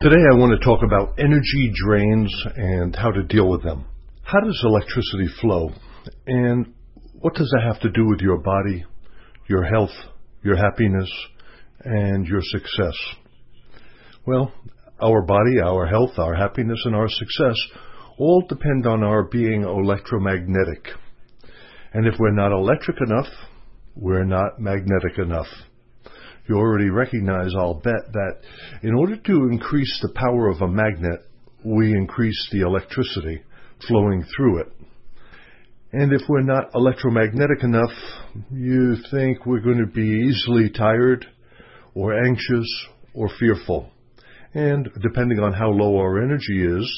Today I want to talk about energy drains and how to deal with them. How does electricity flow? And what does that have to do with your body, your health, your happiness, and your success? Well, our body, our health, our happiness, and our success all depend on our being electromagnetic. And if we're not electric enough, we're not magnetic enough. You already recognize, I'll bet, that in order to increase the power of a magnet, we increase the electricity flowing through it. And if we're not electromagnetic enough, you think we're going to be easily tired or anxious or fearful. And depending on how low our energy is,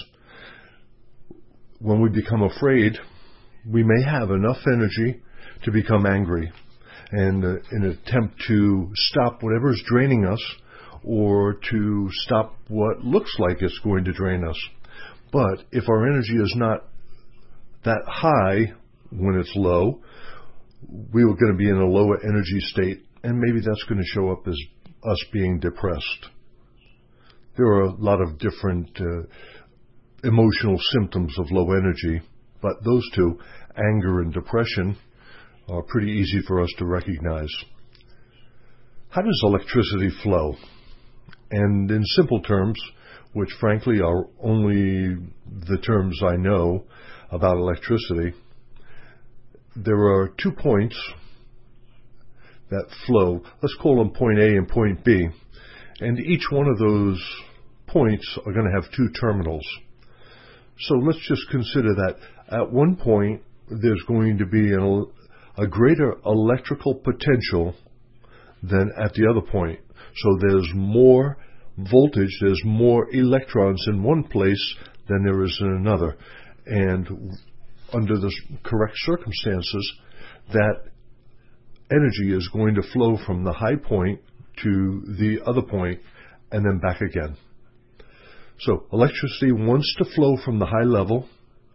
when we become afraid, we may have enough energy to become angry. And in an attempt to stop whatever is draining us or to stop what looks like it's going to drain us. But if our energy is not that high when it's low, we're going to be in a lower energy state, and maybe that's going to show up as us being depressed. There are a lot of different emotional symptoms of low energy, but those two, anger and depression, are pretty easy for us to recognize. How does electricity flow? And in simple terms, which frankly are only the terms I know about electricity, there are 2 points that flow. Let's call them point A and point B. And each one of those points are going to have 2 terminals. So let's just consider that at one point there's going to be a greater electrical potential than at the other point. So there's more voltage, there's more electrons in one place than there is in another. And under the correct circumstances, that energy is going to flow from the high point to the other point and then back again. So electricity wants to flow from the high level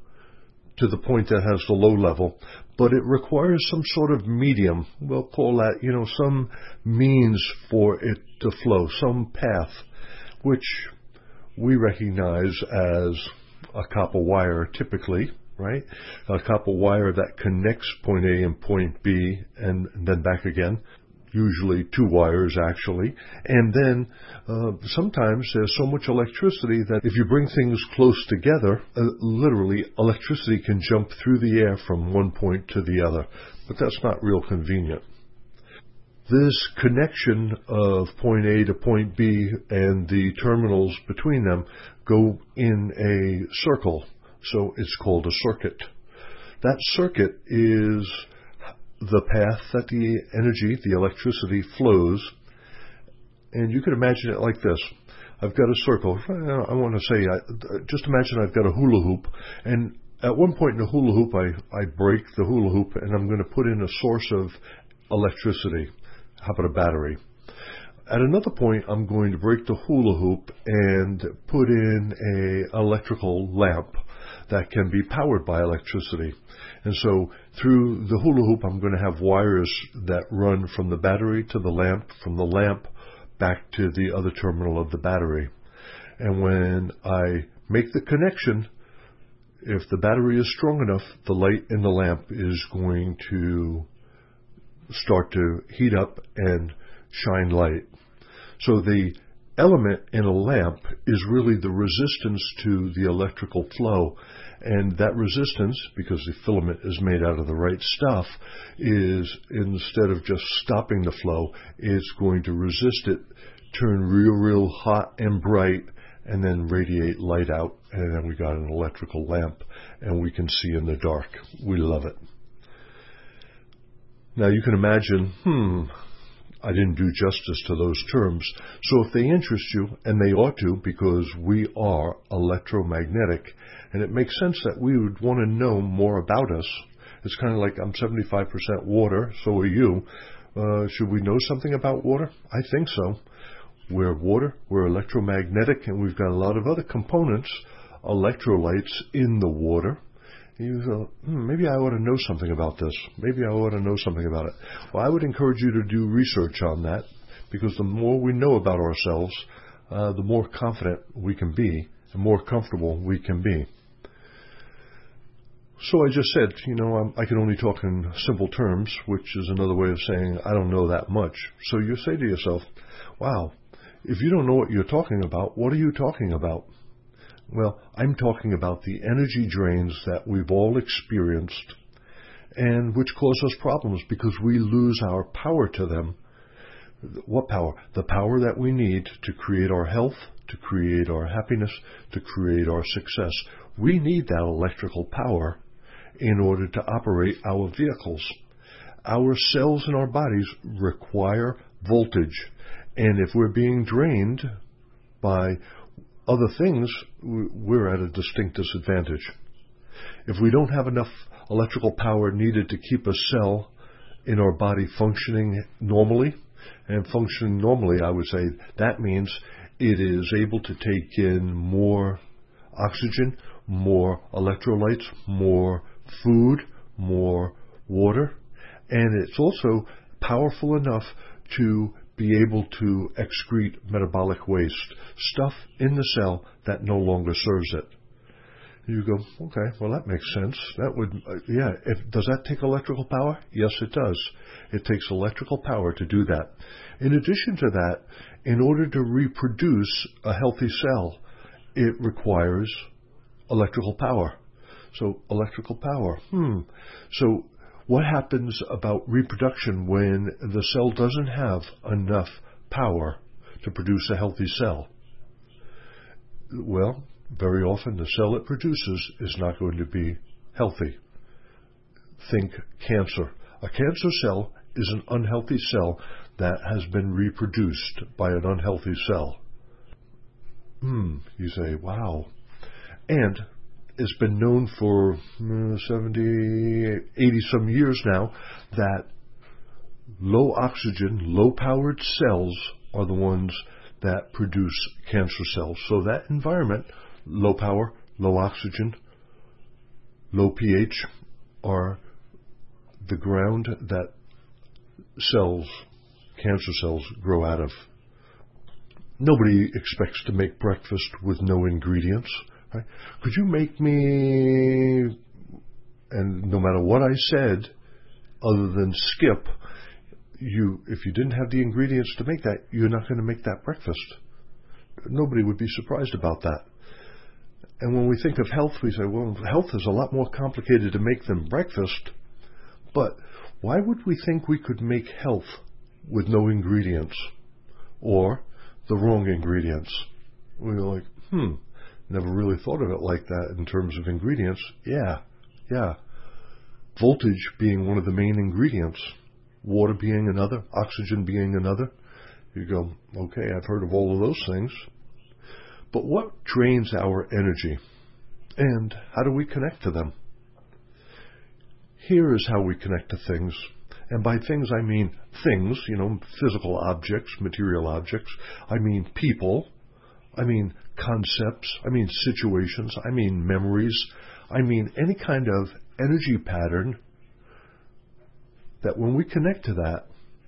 to the point that has the low level, but it requires some sort of medium. We'll call that, some means for it to flow, some path, which we recognize as a copper wire typically, right? A copper wire that connects point A and point B and then back again. Usually 2 wires, actually. And then sometimes there's so much electricity that if you bring things close together, literally electricity can jump through the air from one point to the other. But that's not real convenient. This connection of point A to point B and the terminals between them go in a circle. So it's called a circuit. That circuit is the path that the energy, the electricity, flows. And you can imagine it like this. I've got a circle. I want to say, just imagine I've got a hula hoop. And at one point in the hula hoop, I break the hula hoop and I'm going to put in a source of electricity. How about a battery? At another point, I'm going to break the hula hoop and put in an electrical lamp that can be powered by electricity. And so through the hula hoop, I'm going to have wires that run from the battery to the lamp, from the lamp back to the other terminal of the battery. And when I make the connection, if the battery is strong enough, the light in the lamp is going to start to heat up and shine light. So the element in a lamp is really the resistance to the electrical flow. And that resistance, because the filament is made out of the right stuff, is instead of just stopping the flow, it's going to resist it, turn real hot and bright, and then radiate light out. And then we got an electrical lamp, and we can see in the dark. We love it. Now you can imagine, I didn't do justice to those terms. So if they interest you, and they ought to, because we are electromagnetic, and it makes sense that we would want to know more about us. It's kind of like I'm 75% water, so are you. Should we know something about water? I think so. We're water, we're electromagnetic, and we've got a lot of other components, electrolytes in the water. You thought, maybe I ought to know something about this. Maybe I ought to know something about it. Well, I would encourage you to do research on that, because the more we know about ourselves, the more confident we can be and more comfortable we can be. So I just said, I can only talk in simple terms, which is another way of saying I don't know that much. So you say to yourself, wow, if you don't know what you're talking about, what are you talking about? Well, I'm talking about the energy drains that we've all experienced and which cause us problems because we lose our power to them. What power? The power that we need to create our health, to create our happiness, to create our success. We need that electrical power in order to operate our vehicles. Our cells in our bodies require voltage, and if we're being drained by other things, we're at a distinct disadvantage. If we don't have enough electrical power needed to keep a cell in our body functioning normally, and functioning normally, I would say, that means it is able to take in more oxygen, more electrolytes, more food, more water, and it's also powerful enough to be able to excrete metabolic waste, stuff in the cell that no longer serves it. You go, okay, well that makes sense. That would, does that take electrical power? Yes, it does. It takes electrical power to do that. In addition to that, in order to reproduce a healthy cell, it requires electrical power. So electrical power. So what happens about reproduction when the cell doesn't have enough power to produce a healthy cell? Well, very often the cell it produces is not going to be healthy. Think cancer. A cancer cell is an unhealthy cell that has been reproduced by an unhealthy cell. You say, wow. And it's been known for 70, 80 some years now that low oxygen, low powered cells are the ones that produce cancer cells. So that environment, low power, low oxygen, low pH, are the ground that cells, cancer cells, grow out of. Nobody expects to make breakfast with no ingredients. Right? Could you make me, and no matter what I said, other than skip, if you didn't have the ingredients to make that, you're not going to make that breakfast. Nobody would be surprised about that. And when we think of health, we say, well, health is a lot more complicated to make than breakfast. But why would we think we could make health with no ingredients or the wrong ingredients? We're like, never really thought of it like that in terms of ingredients. Yeah. Voltage being one of the main ingredients, water being another, oxygen being another. You go, okay, I've heard of all of those things. But what drains our energy? And how do we connect to them? Here is how we connect to things. And by things, I mean things, physical objects, material objects. I mean people. I mean concepts. I mean situations. I mean memories. I mean any kind of energy pattern that when we connect to that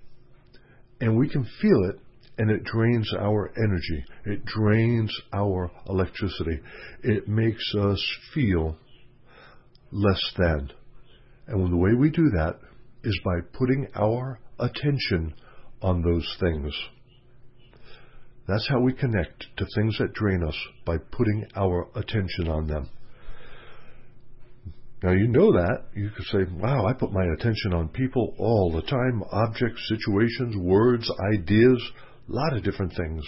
and we can feel it, and it drains our energy. It drains our electricity. It makes us feel less than. And the way we do that is by putting our attention on those things. That's how we connect to things that drain us, by putting our attention on them. Now you know that. You could say, wow, I put my attention on people all the time, objects, situations, words, ideas, a lot of different things.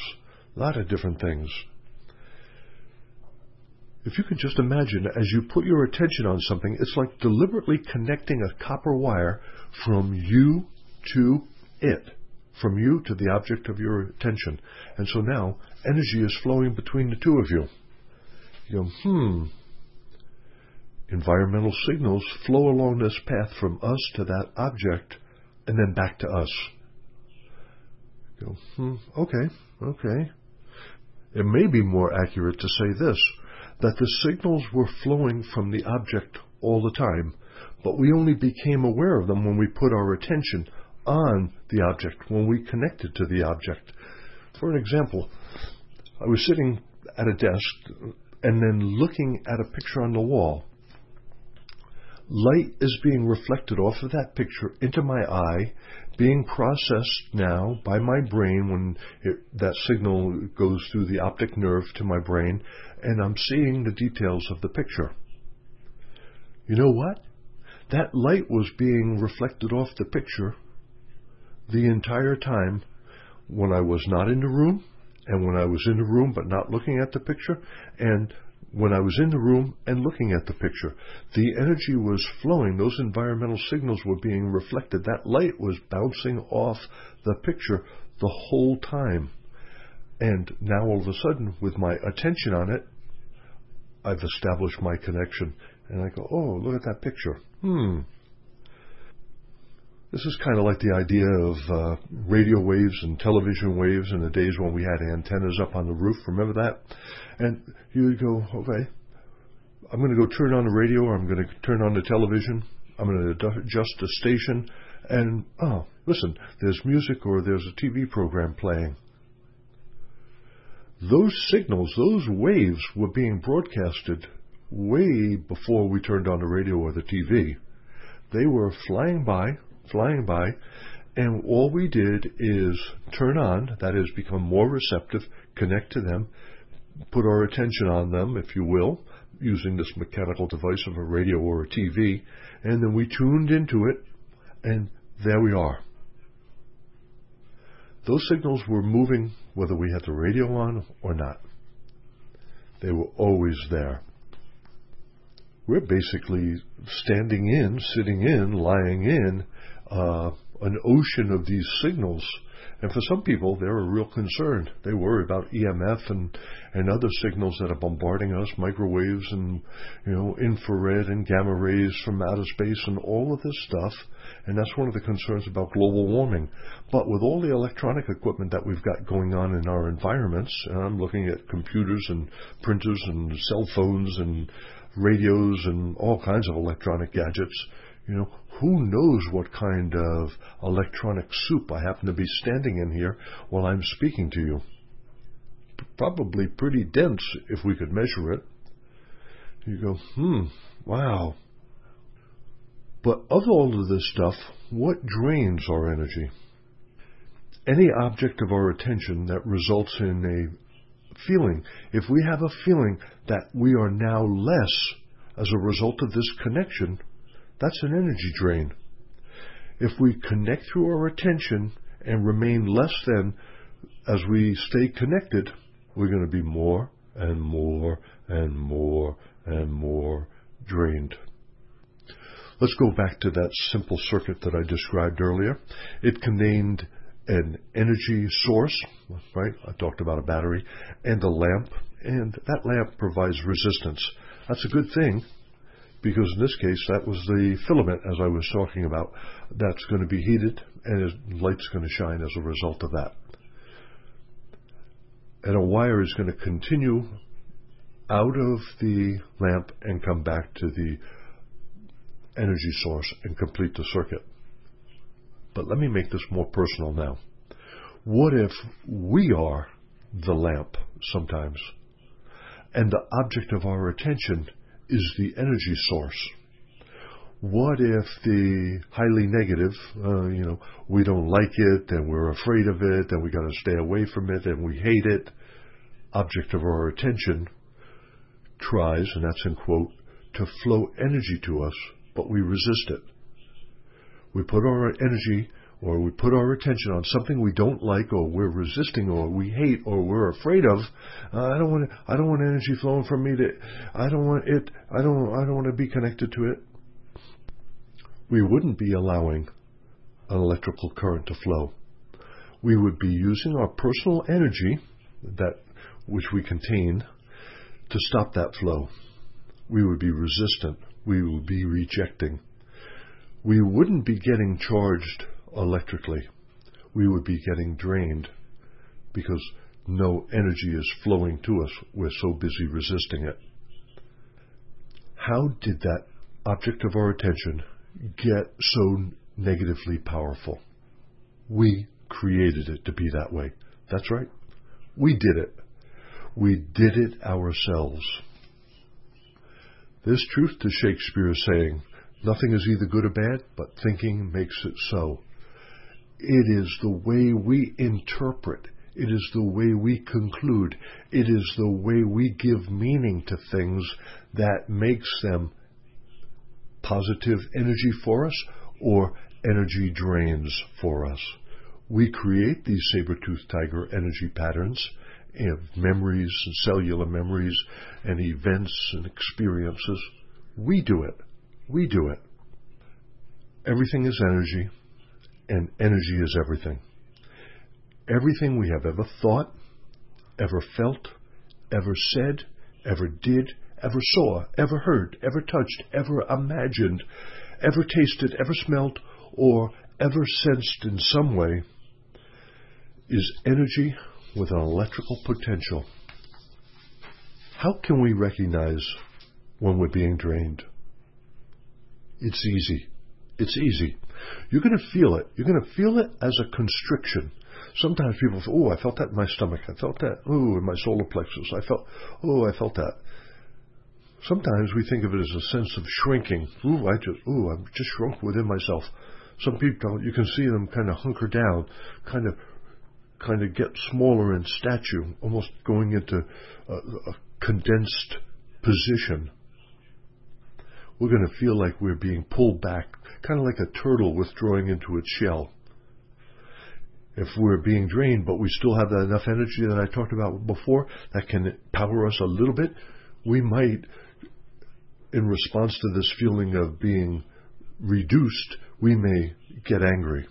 If you could just imagine, as you put your attention on something, it's like deliberately connecting a copper wire from you to it, from you to the object of your attention. And so now, energy is flowing between the two of you. You go, Environmental signals flow along this path from us to that object, and then back to us. You go, okay. It may be more accurate to say this, that the signals were flowing from the object all the time, but we only became aware of them when we put our attention on the object, when we connected to the object. For an example, I was sitting at a desk and then looking at a picture on the wall. Light is being reflected off of that picture into my eye, being processed now by my brain when that signal goes through the optic nerve to my brain, and I'm seeing the details of the picture. You know what? That light was being reflected off the picture the entire time when I was not in the room, and when I was in the room but not looking at the picture, and when I was in the room and looking at the picture. The energy was flowing. Those environmental signals were being reflected. That light was bouncing off the picture the whole time. And now all of a sudden, with my attention on it, I've established my connection. And I go, oh, look at that picture. This is kind of like the idea of radio waves and television waves in the days when we had antennas up on the roof. Remember that? And you would go, okay, I'm going to go turn on the radio, or I'm going to turn on the television. I'm going to adjust the station. And, oh, listen, there's music or there's a TV program playing. Those signals, those waves were being broadcasted way before we turned on the radio or the TV. They were flying by, and all we did is turn on, that is, become more receptive, connect to them, put our attention on them, if you will, using this mechanical device of a radio or a TV, and then we tuned into it, and there we are. Those signals were moving whether we had the radio on or not. They were always there. We're basically standing in, sitting in, lying in an ocean of these signals. And for some people, they're a real concern. They worry about EMF and other signals that are bombarding us, microwaves and infrared and gamma rays from outer space and all of this stuff. And that's one of the concerns about global warming. But with all the electronic equipment that we've got going on in our environments, and I'm looking at computers and printers and cell phones and radios and all kinds of electronic gadgets, who knows what kind of electronic soup I happen to be standing in here while I'm speaking to you. Probably pretty dense if we could measure it. You go, wow. But of all of this stuff, what drains our energy? Any object of our attention that results in a feeling. If we have a feeling that we are now less as a result of this connection, that's an energy drain. If we connect through our attention and remain less than as we stay connected, we're going to be more and more and more and more drained. Let's go back to that simple circuit that I described earlier. It contained an energy source, right? I talked about a battery, and a lamp, and that lamp provides resistance. That's a good thing, because in this case, that was the filament, as I was talking about, that's going to be heated, and the light's going to shine as a result of that. And a wire is going to continue out of the lamp and come back to the energy source and complete the circuit. But let me make this more personal now. What if we are the lamp sometimes, and the object of our attention is the energy source? What if the highly negative, we don't like it, and we're afraid of it, and we got to stay away from it, and we hate it, object of our attention tries, and that's in quote, to flow energy to us, but we resist it. We put our energy or we put our attention on something we don't like, or we're resisting, or we hate, or we're afraid of. I don't want energy flowing from me. I don't want it. I don't want to be connected to it. We wouldn't be allowing an electrical current to flow. We would be using our personal energy, that which we contain, to stop that flow. We would be resistant. We would be rejecting. We wouldn't be getting charged electrically. We would be getting drained because no energy is flowing to us. We're so busy resisting it. How did that object of our attention get so negatively powerful? We created it to be that way. That's right. We did it. We did it ourselves. There's truth to Shakespeare's saying, nothing is either good or bad, but thinking makes it so. It is the way we interpret. It is the way we conclude. It is the way we give meaning to things that makes them positive energy for us or energy drains for us. We create these saber-toothed tiger energy patterns of memories and cellular memories and events and experiences. We do it. We do it. Everything is energy, and energy is everything. Everything we have ever thought, ever felt, ever said, ever did, ever saw, ever heard, ever touched, ever imagined, ever tasted, ever smelt, or ever sensed in some way is energy with an electrical potential. How can we recognize when we're being drained? It's easy. It's easy. You're going to feel it. You're going to feel it as a constriction. Sometimes people say, oh, I felt that in my stomach. I felt that, oh, in my solar plexus. I felt that. Sometimes we think of it as a sense of shrinking. I'm just shrunk within myself. Some people, you can see them kind of hunker down, kind of get smaller in stature, almost going into a condensed position. We're going to feel like we're being pulled back, kind of like a turtle withdrawing into its shell. If we're being drained, but we still have that enough energy that I talked about before that can power us a little bit, we might, in response to this feeling of being reduced, we may get angry.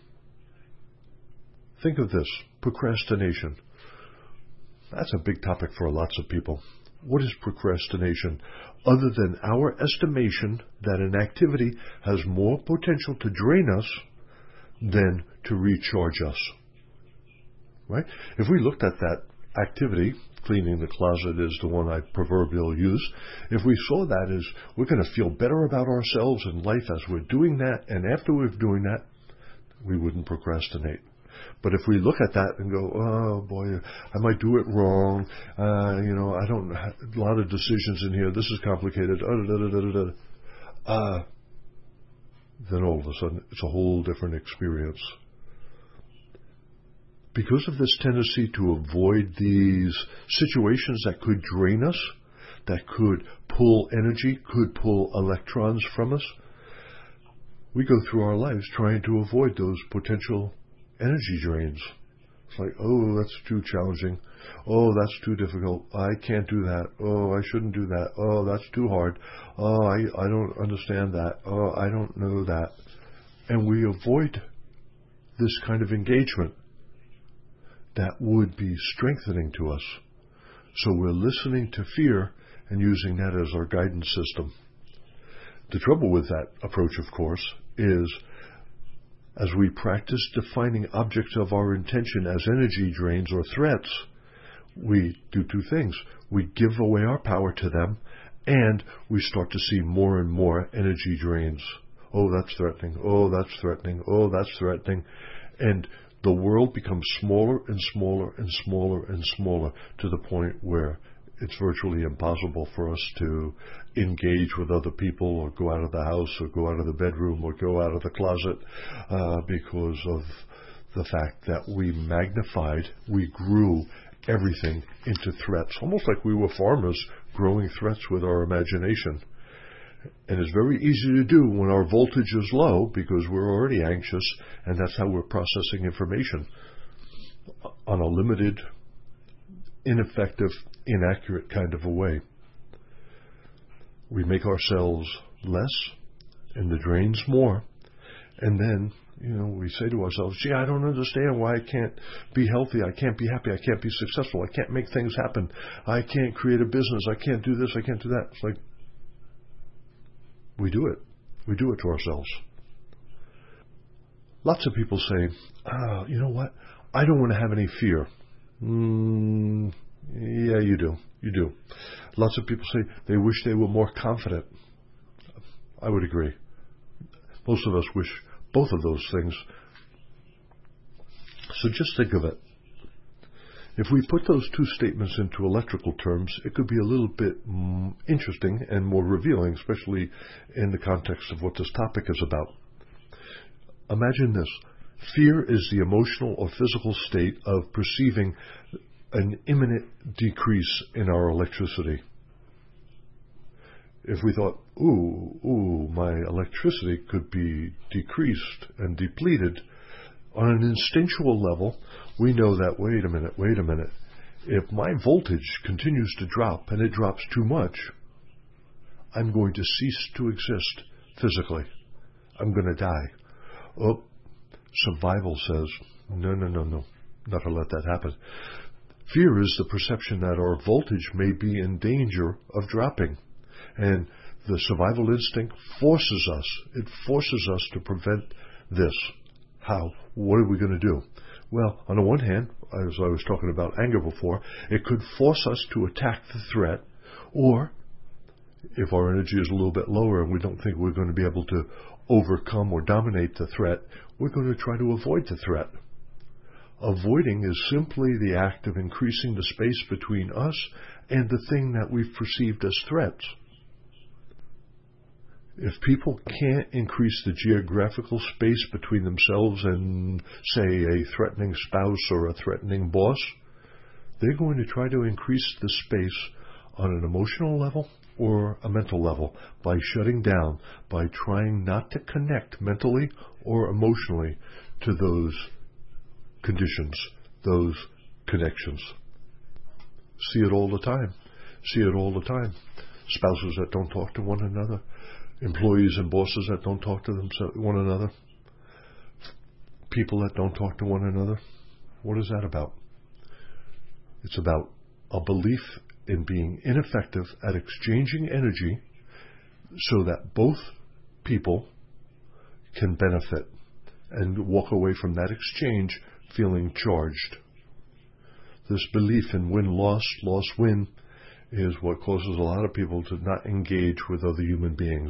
Think of this, procrastination. That's a big topic for lots of people. What is procrastination? Other than our estimation that an activity has more potential to drain us than to recharge us. Right? If we looked at that activity, cleaning the closet is the one I proverbially use, if we saw that as we're going to feel better about ourselves and life as we're doing that, and after we're doing that, we wouldn't procrastinate. But if we look at that and go, oh boy, I might do it wrong, I don't, a lot of decisions in here, this is complicated, then all of a sudden it's a whole different experience. Because of this tendency to avoid these situations that could drain us, that could pull energy, could pull electrons from us, we go through our lives trying to avoid those potential energy drains. It's like, oh, that's too challenging. Oh, that's too difficult. I can't do that. Oh, I shouldn't do that. Oh, that's too hard. Oh, I don't understand that. Oh, I don't know that. And we avoid this kind of engagement that would be strengthening to us. So we're listening to fear and using that as our guidance system. The trouble with that approach, of course, is as we practice defining objects of our intention as energy drains or threats, we do two things. We give away our power to them, and we start to see more and more energy drains. Oh, that's threatening. Oh, that's threatening. Oh, that's threatening. And the world becomes smaller and smaller and smaller and smaller to the point where it's virtually impossible for us to engage with other people or go out of the house or go out of the bedroom or go out of the closet because of the fact that we magnified, we grew everything into threats, almost like we were farmers growing threats with our imagination. And it's very easy to do when our voltage is low because we're already anxious, and that's how we're processing information on a limited, ineffective, inaccurate kind of a way. We make ourselves less and the drains more, and then we say to ourselves, gee, I don't understand why I can't be healthy, I can't be happy, I can't be successful, I can't make things happen, I can't create a business, I can't do this, I can't do that. It's like, we do it. We do it to ourselves. Lots of people say, you know what? I don't want to have any fear. Yeah, you do. You do. Lots of people say they wish they were more confident. I would agree. Most of us wish both of those things. So just think of it. If we put those two statements into electrical terms, it could be a little bit interesting and more revealing, especially in the context of what this topic is about. Imagine this. Fear is the emotional or physical state of perceiving an imminent decrease in our electricity. If we thought, ooh, my electricity could be decreased and depleted, on an instinctual level, we know that, wait a minute, if my voltage continues to drop and it drops too much, I'm going to cease to exist physically. I'm going to die. Oh, survival says, no, not to let that happen. Fear is the perception that our voltage may be in danger of dropping. And the survival instinct forces us to prevent this. How? What are we going to do? Well, on the one hand, as I was talking about anger before, it could force us to attack the threat, or if our energy is a little bit lower and we don't think we're going to be able to overcome or dominate the threat, we're going to try to avoid the threat. Avoiding is simply the act of increasing the space between us and the thing that we've perceived as threats. If people can't increase the geographical space between themselves and, say, a threatening spouse or a threatening boss, they're going to try to increase the space on an emotional level or a mental level by shutting down, by trying not to connect mentally or emotionally to those conditions, those connections. See it all the time. Spouses that don't talk to one another. Employees and bosses that don't talk to one another. People that don't talk to one another. What is that about? It's about a belief in being ineffective at exchanging energy so that both people can benefit and walk away from that exchange feeling charged. This belief in win-loss, loss-win is what causes a lot of people to not engage with other human beings.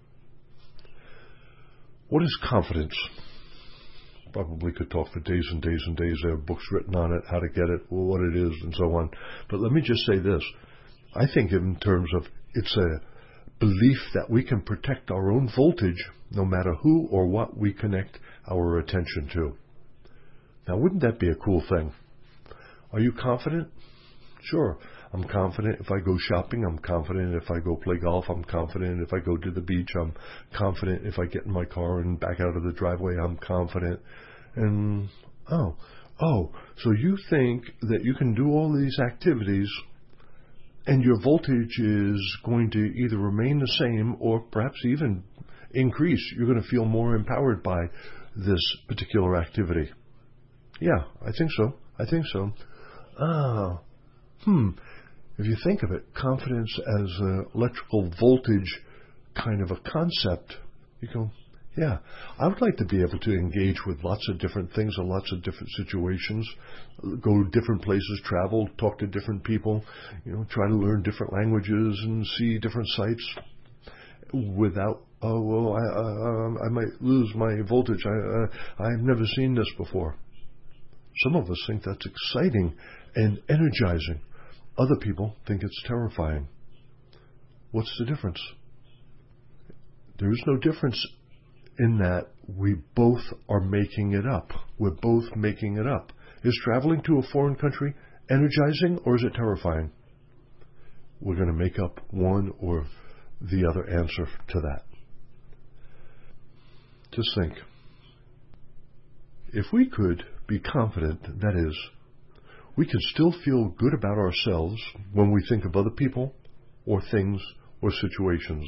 What is confidence? Probably could talk for days and days and days. There are books written on it, how to get it, what it is, and so on. But let me just say this. I think in terms of it's a belief that we can protect our own voltage no matter who or what we connect our attention to. Now, wouldn't that be a cool thing? Are you confident? Sure. I'm confident if I go shopping. I'm confident if I go play golf. I'm confident if I go to the beach. I'm confident if I get in my car and back out of the driveway. I'm confident. And, so you think that you can do all these activities and your voltage is going to either remain the same or perhaps even increase. You're going to feel more empowered by this particular activity. Yeah, I think so. If you think of it, confidence as an electrical voltage kind of a concept, you go, yeah, I would like to be able to engage with lots of different things in lots of different situations, go to different places, travel, talk to different people, try to learn different languages and see different sites without, I might lose my voltage. I've never seen this before. Some of us think that's exciting and energizing. Other people think it's terrifying. What's the difference? There is no difference in that we both are making it up. We're both making it up. Is traveling to a foreign country energizing or is it terrifying? We're going to make up one or the other answer to that. Just think. If we could be confident, that is, we can still feel good about ourselves when we think of other people or things or situations.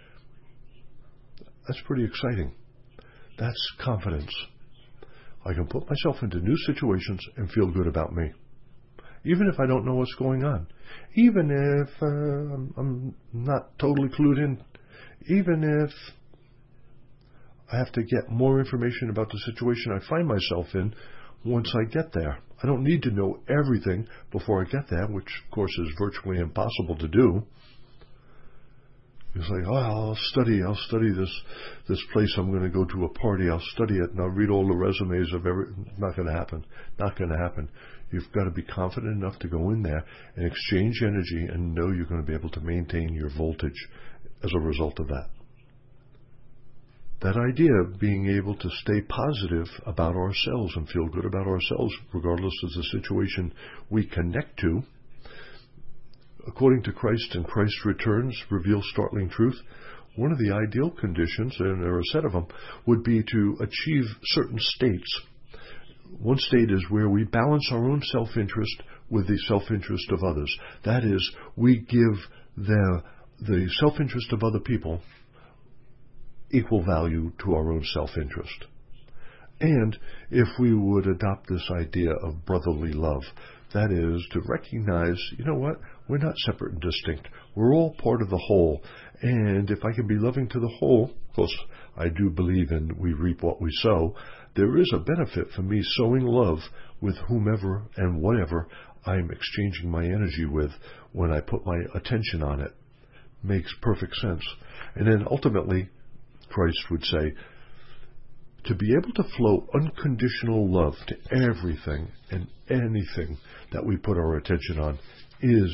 That's pretty exciting. That's confidence. I can put myself into new situations and feel good about me, even if I don't know what's going on, even if I'm not totally clued in, even if I have to get more information about the situation I find myself in once I get there. I don't need to know everything before I get there, which, of course, is virtually impossible to do. It's like, I'll study this place I'm going to go to a party. I'll study it and I'll read all the resumes of Not going to happen. You've got to be confident enough to go in there and exchange energy and know you're going to be able to maintain your voltage as a result of that. That idea of being able to stay positive about ourselves and feel good about ourselves, regardless of the situation we connect to, according to Christ and Christ's returns reveal startling truth, one of the ideal conditions, and there are a set of them, would be to achieve certain states. One state is where we balance our own self-interest with the self-interest of others. That is, we give the self-interest of other people equal value to our own self-interest. And if we would adopt this idea of brotherly love, that is, to recognize, you know what, we're not separate and distinct. We're all part of the whole. And if I can be loving to the whole, of course, I do believe in we reap what we sow, there is a benefit for me sowing love with whomever and whatever I'm exchanging my energy with when I put my attention on it. Makes perfect sense. And then ultimately, Christ would say, to be able to flow unconditional love to everything and anything that we put our attention on is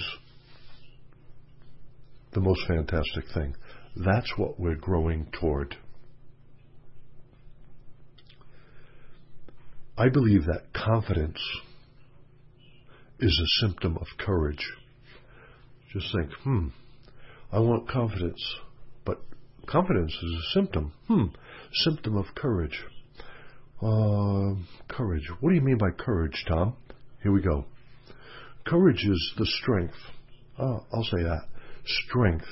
the most fantastic thing. That's what we're growing toward. I believe that confidence is a symptom of courage. Just think, I want confidence, but confidence is a symptom. Symptom of courage. Courage. What do you mean by courage, Tom? Here we go. Courage is the strength. I'll say that. Strength.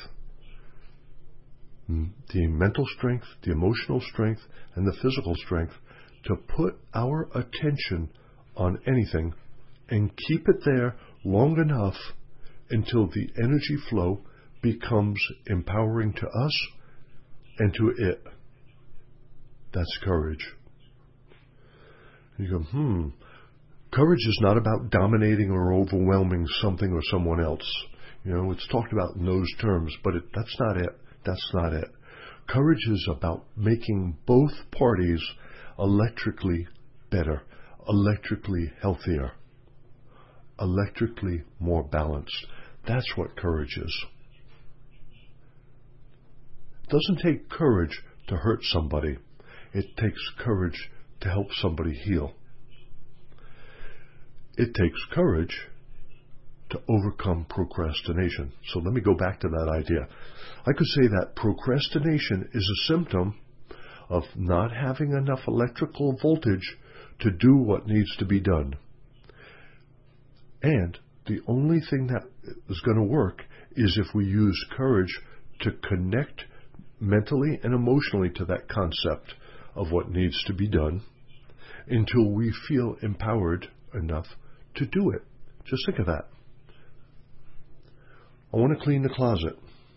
The mental strength, the emotional strength, and the physical strength to put our attention on anything and keep it there long enough until the energy flow becomes empowering to us and to it. That's courage. You go, courage is not about dominating or overwhelming something or someone else. You know, it's talked about in those terms, but that's not it. That's not it. Courage is about making both parties electrically better, electrically healthier, electrically more balanced. That's what courage is. It doesn't take courage to hurt somebody. It takes courage to help somebody heal. It takes courage to overcome procrastination. So let me go back to that idea. I could say that procrastination is a symptom of not having enough electrical voltage to do what needs to be done. And the only thing that is going to work is if we use courage to connect mentally and emotionally to that concept of what needs to be done until we feel empowered enough to do it. Just think of that. I want to clean the closet.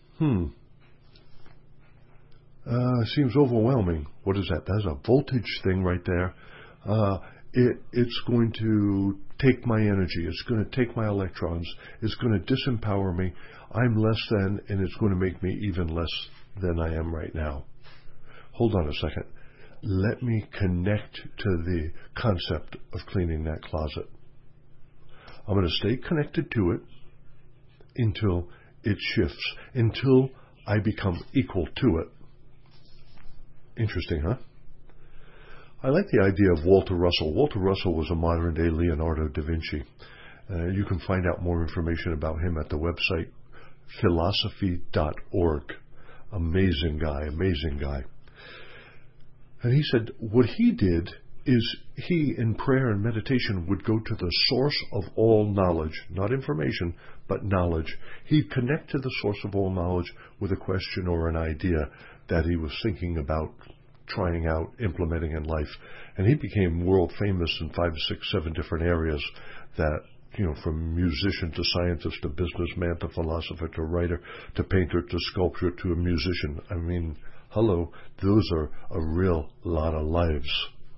Seems overwhelming. What is that? That's a voltage thing right there. It's going to take my energy. It's going to take my electrons. It's going to disempower me. I'm less than, and it's going to make me even less than I am right now. Hold on a second. Let me connect to the concept of cleaning that closet. I'm going to stay connected to it until it shifts, until I become equal to it. Interesting, huh? I like the idea of Walter Russell. Walter Russell was a modern-day Leonardo da Vinci. You can find out more information about him at the website philosophy.org. Amazing guy, amazing guy. And he said what he did is he, in prayer and meditation, would go to the source of all knowledge, not information, but knowledge. He'd connect to the source of all knowledge with a question or an idea that he was thinking about trying out, implementing in life. And he became world famous in 5, 6, 7 different areas that, from musician to scientist to businessman to philosopher to writer to painter to sculptor to a musician. I mean, hello, those are a real lot of lives.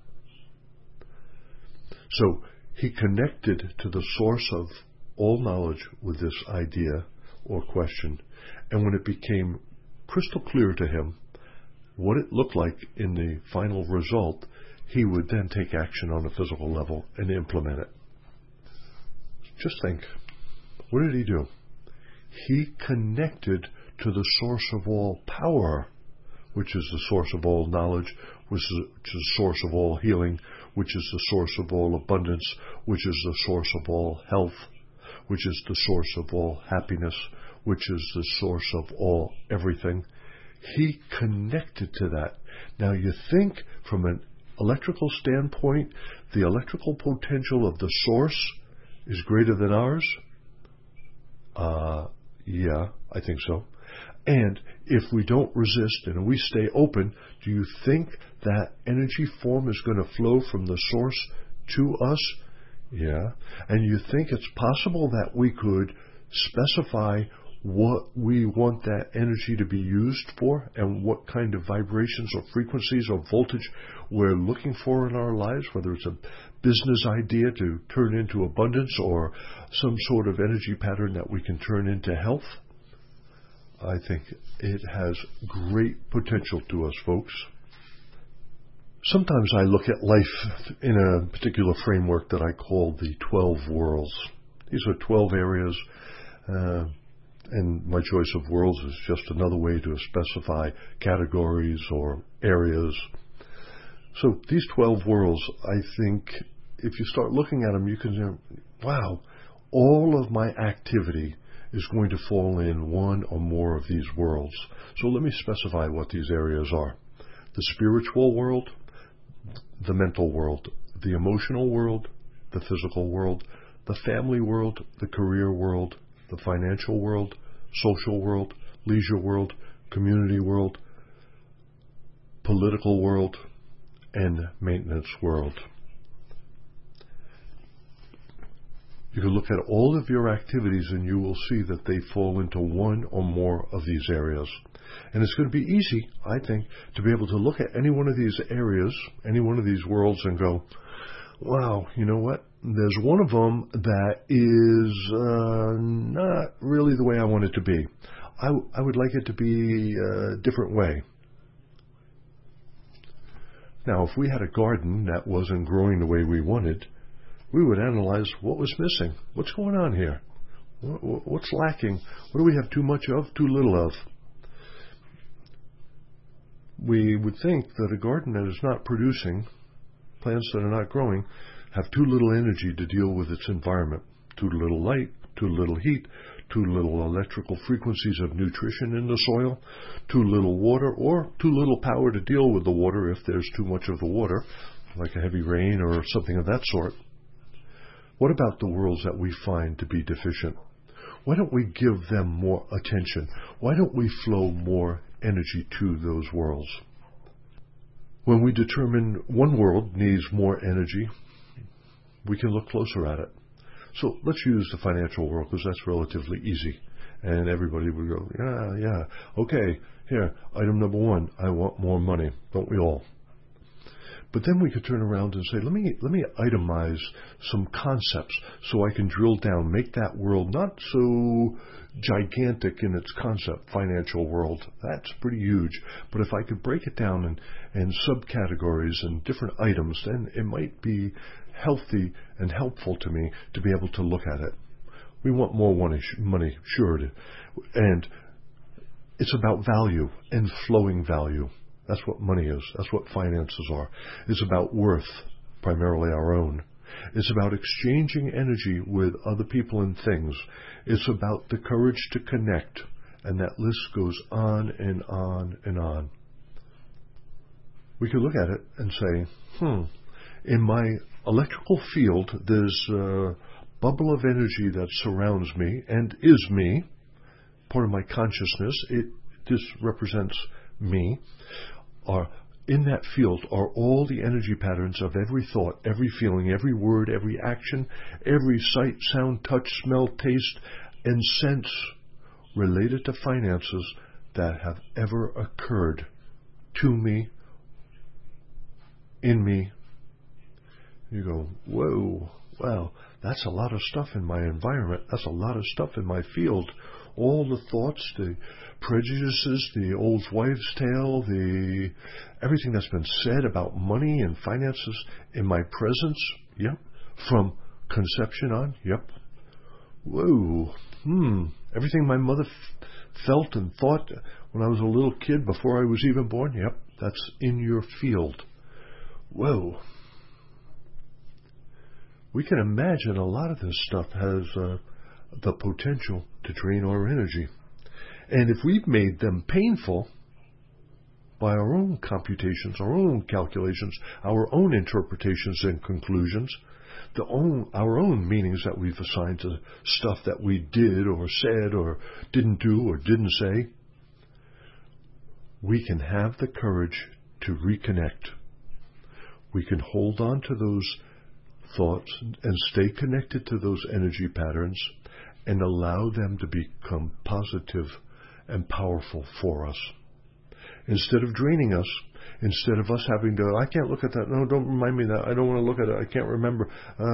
So he connected to the source of all knowledge with this idea or question. And when it became crystal clear to him what it looked like in the final result, he would then take action on a physical level and implement it. Just think, what did he do? He connected to the source of all power, which is the source of all knowledge, which is the source of all healing, which is the source of all abundance, which is the source of all health, which is the source of all happiness, which is the source of all everything. He connected to that. Now you think from an electrical standpoint, the electrical potential of the source is greater than ours? Yeah, I think so. And if we don't resist and we stay open, do you think that energy form is going to flow from the source to us? Yeah. And you think it's possible that we could specify what we want that energy to be used for and what kind of vibrations or frequencies or voltage we're looking for in our lives, whether it's a business idea to turn into abundance or some sort of energy pattern that we can turn into health? I think it has great potential to us, folks. Sometimes I look at life in a particular framework that I call the 12 worlds. These are 12 areas, and my choice of worlds is just another way to specify categories or areas. So these 12 worlds, I think, if you start looking at them, you can say, wow, all of my activity is going to fall in one or more of these worlds. So let me specify what these areas are. The spiritual world, the mental world, the emotional world, the physical world, the family world, the career world, the financial world, social world, leisure world, community world, political world, and maintenance world. You can look at all of your activities and you will see that they fall into one or more of these areas. And it's going to be easy, I think, to be able to look at any one of these areas, any one of these worlds and go, wow, you know what? There's one of them that is not really the way I want it to be. I would like it to be a different way. Now, if we had a garden that wasn't growing the way we wanted, we would analyze what was missing. What's going on here? What's lacking? What do we have too much of, too little of? We would think that a garden that is not producing, plants that are not growing, have too little energy to deal with its environment. Too little light, too little heat, too little electrical frequencies of nutrition in the soil, too little water, or too little power to deal with the water if there's too much of the water, like a heavy rain or something of that sort. What about the worlds that we find to be deficient? Why don't we give them more attention? Why don't we flow more energy to those worlds? When we determine one world needs more energy, we can look closer at it. So let's use the financial world because that's relatively easy. And everybody would go, yeah, okay, here, item number one, I want more money, don't we all? But then we could turn around and say, let me itemize some concepts so I can drill down, make that world not so gigantic in its concept, financial world. That's pretty huge. But if I could break it down in subcategories and different items, then it might be healthy and helpful to me to be able to look at it. We want more money, sure. And it's about value and flowing value. That's what money is. That's what finances are. It's about worth, primarily our own. It's about exchanging energy with other people and things. It's about the courage to connect. And that list goes on and on and on. We could look at it and say, in my electrical field, there's a bubble of energy that surrounds me and is me, part of my consciousness. This represents me. In that field are all the energy patterns of every thought, every feeling, every word, every action, every sight, sound, touch, smell, taste, and sense related to finances that have ever occurred to me, in me. You go, whoa, wow, that's a lot of stuff in my environment. That's a lot of stuff in my field. All the thoughts, the prejudices, the old wives' tale, everything that's been said about money and finances in my presence, yep. From conception on, yep. Whoa. Everything my mother felt and thought when I was a little kid before I was even born, yep, that's in your field. Whoa. We can imagine a lot of this stuff has the potential to drain our energy. And if we've made them painful by our own computations, our own calculations, our own interpretations and conclusions, our own meanings that we've assigned to stuff that we did or said or didn't do or didn't say, we can have the courage to reconnect. We can hold on to those thoughts and stay connected to those energy patterns and allow them to become positive and powerful for us. Instead of draining us, instead of us having to, I can't look at that, no, don't remind me of that, I don't want to look at it, I can't remember,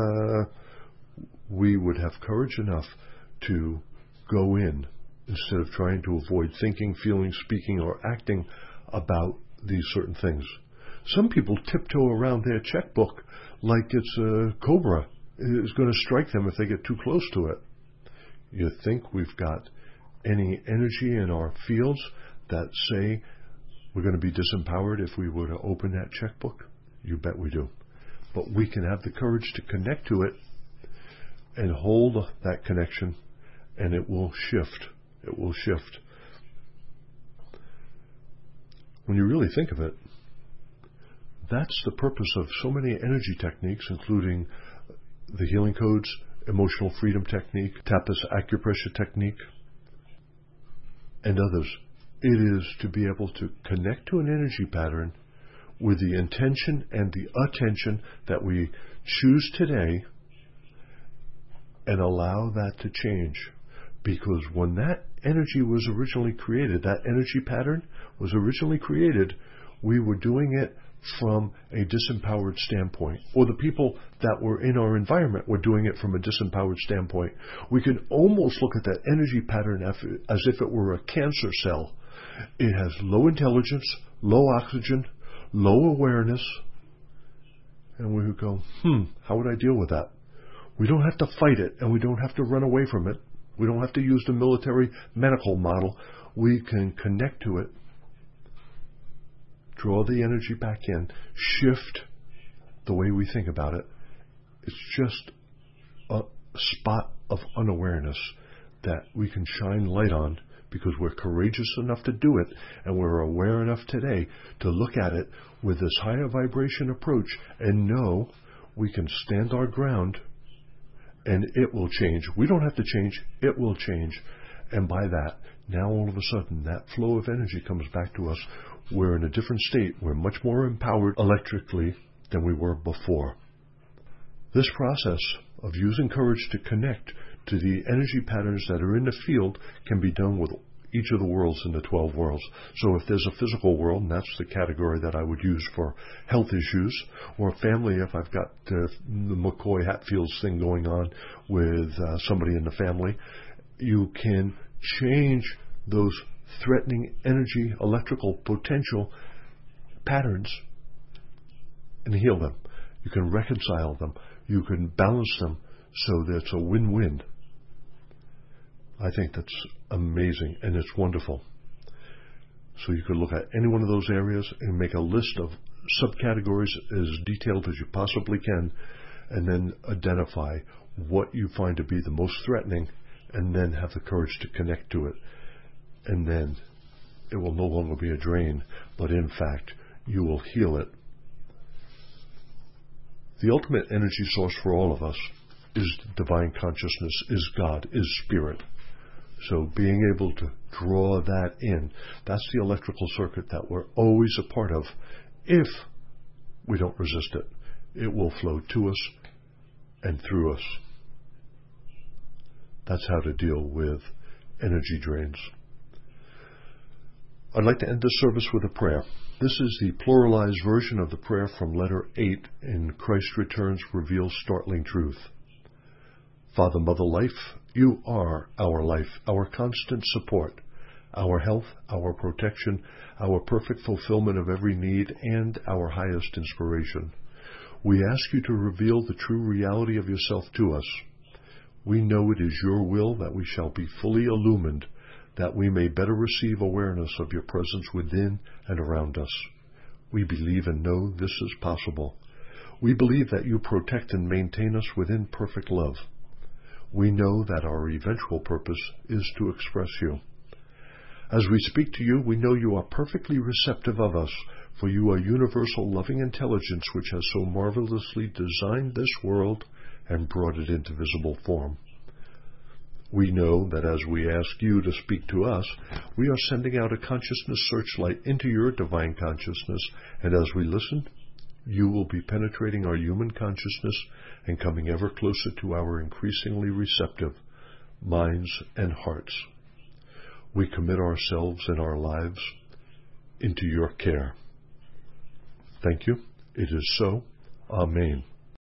we would have courage enough to go in instead of trying to avoid thinking, feeling, speaking, or acting about these certain things. Some people tiptoe around their checkbook like it's a cobra. It's going to strike them if they get too close to it. You think we've got any energy in our fields that say we're going to be disempowered if we were to open that checkbook? You bet we do. But we can have the courage to connect to it and hold that connection, and it will shift. It will shift. When you really think of it, that's the purpose of so many energy techniques, including the healing codes, emotional freedom technique, tapas acupressure technique, and others. It is to be able to connect to an energy pattern with the intention and the attention that we choose today and allow that to change. Because when that energy was originally created, that energy pattern was originally created, we were doing it from a disempowered standpoint, or the people that were in our environment were doing it from a disempowered standpoint. We can almost look at that energy pattern as if it were a cancer cell. It has low intelligence, low oxygen, low awareness, and we would go, how would I deal with that? We don't have to fight it, and we don't have to run away from it. We don't have to use the military medical model. We can connect to it, draw the energy back in, shift the way we think about it. It's just a spot of unawareness that we can shine light on because we're courageous enough to do it, and we're aware enough today to look at it with this higher vibration approach and know we can stand our ground and it will change. We don't have to change. It will change. And by that, now all of a sudden, that flow of energy comes back to us. We're in a different state. We're much more empowered electrically than we were before. This process of using courage to connect to the energy patterns that are in the field can be done with each of the worlds in the 12 worlds. So if there's a physical world, and that's the category that I would use for health issues, or family, if I've got the McCoy Hatfields thing going on with somebody in the family, you can change those threatening energy, electrical potential patterns and heal them. You can reconcile them. You can balance them so that it's a win-win. I think that's amazing, and it's wonderful. So you could look at any one of those areas and make a list of subcategories as detailed as you possibly can, and then identify what you find to be the most threatening, and then have the courage to connect to it. And then it will no longer be a drain, but in fact, you will heal it. The ultimate energy source for all of us is divine consciousness, is God, is spirit. So being able to draw that in, that's the electrical circuit that we're always a part of. If we don't resist it, it will flow to us and through us. That's how to deal with energy drains. I'd like to end this service with a prayer. This is the pluralized version of the prayer from letter 8 in Christ Returns Reveals Startling Truth. Father, Mother, Life, you are our life, our constant support, our health, our protection, our perfect fulfillment of every need, and our highest inspiration. We ask you to reveal the true reality of yourself to us. We know it is your will that we shall be fully illumined, that we may better receive awareness of your presence within and around us. We believe and know this is possible. We believe that you protect and maintain us within perfect love. We know that our eventual purpose is to express you. As we speak to you, we know you are perfectly receptive of us, for you are universal loving intelligence which has so marvelously designed this world and brought it into visible form. We know that as we ask you to speak to us, we are sending out a consciousness searchlight into your divine consciousness, and as we listen, you will be penetrating our human consciousness and coming ever closer to our increasingly receptive minds and hearts. We commit ourselves and our lives into your care. Thank you. It is so. Amen.